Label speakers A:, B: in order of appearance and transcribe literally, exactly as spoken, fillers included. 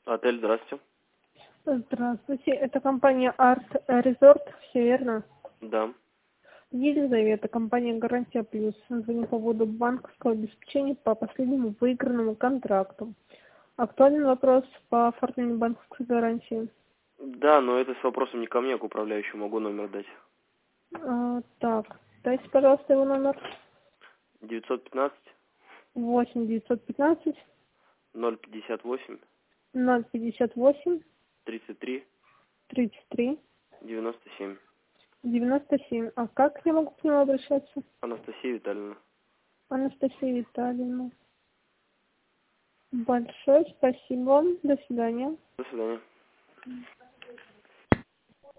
A: Отель, здравствуйте.
B: Здравствуйте, это компания Арт Резорт, все верно?
A: Да.
B: Елизавета, компания Гарантия Плюс. Звоню по поводу банковского обеспечения по последнему выигранному контракту. Актуален вопрос по оформлению банковской гарантии.
A: Да, но это с вопросом не ко мне, а к управляющему. Могу номер дать.
B: А, так, дайте, пожалуйста, его номер.
A: девятьсот пятнадцать
B: восемь девятьсот пятнадцать
A: ноль пятьдесят восемь
B: ноль пятьдесят восемь
A: тридцать три
B: тридцать три
A: девяносто семь.
B: девяносто семь. А как я могу к нему обращаться?
A: Анастасия Витальевна.
B: Анастасия Витальевна. Большое спасибо вам. До свидания.
A: До свидания.